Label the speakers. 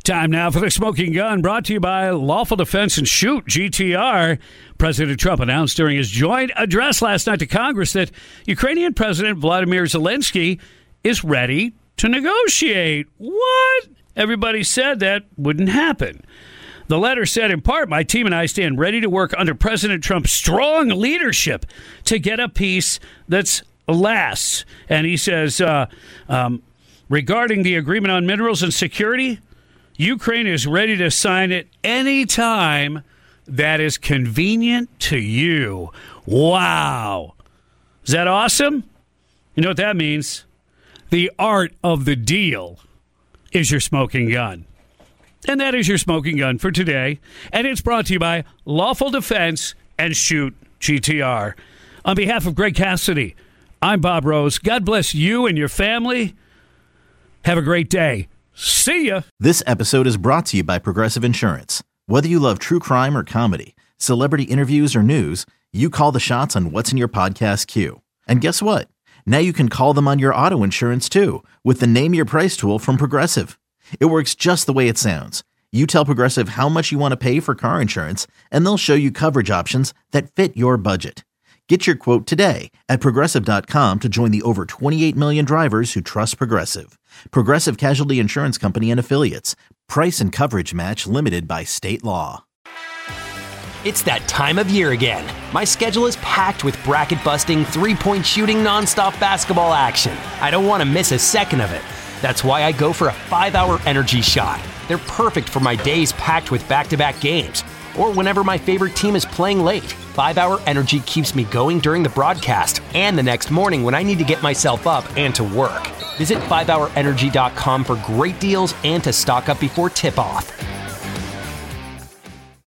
Speaker 1: Time now for the Smoking Gun, brought to you by Lawful Defense and Shoot, GTR. President Trump announced during his joint address last night to Congress that Ukrainian President Vladimir Zelensky is ready to negotiate. What? Everybody said that wouldn't happen. The letter said, in part, my team and I stand ready to work under President Trump's strong leadership to get a peace that's lasts. And he says, regarding the agreement on minerals and security, Ukraine is ready to sign it any time that is convenient to you. Wow. Is that awesome? You know what that means? The art of the deal is your smoking gun. And that is your smoking gun for today. And it's brought to you by Lawful Defense and Shoot, GTR. On behalf of Greg Cassidy, I'm Bob Rose. God bless you and your family. Have a great day. See ya.
Speaker 2: This episode is brought to you by Progressive Insurance. Whether you love true crime or comedy, celebrity interviews or news, you call the shots on what's in your podcast queue. And guess what? Now you can call them on your auto insurance too with the Name Your Price tool from Progressive. It works just the way it sounds. You tell Progressive how much you want to pay for car insurance, and they'll show you coverage options that fit your budget. Get your quote today at Progressive.com to join the over 28 million drivers who trust Progressive. Progressive Casualty Insurance Company and Affiliates. Price and coverage match limited by state law.
Speaker 3: It's that time of year again. My schedule is packed with bracket-busting, three-point shooting, nonstop basketball action. I don't want to miss a second of it. That's why I go for a 5-hour energy shot. They're perfect for my days packed with back-to-back games, or whenever my favorite team is playing late. 5-hour energy keeps me going during the broadcast and the next morning when I need to get myself up and to work. Visit 5hourenergy.com for great deals and to stock up before tip-off.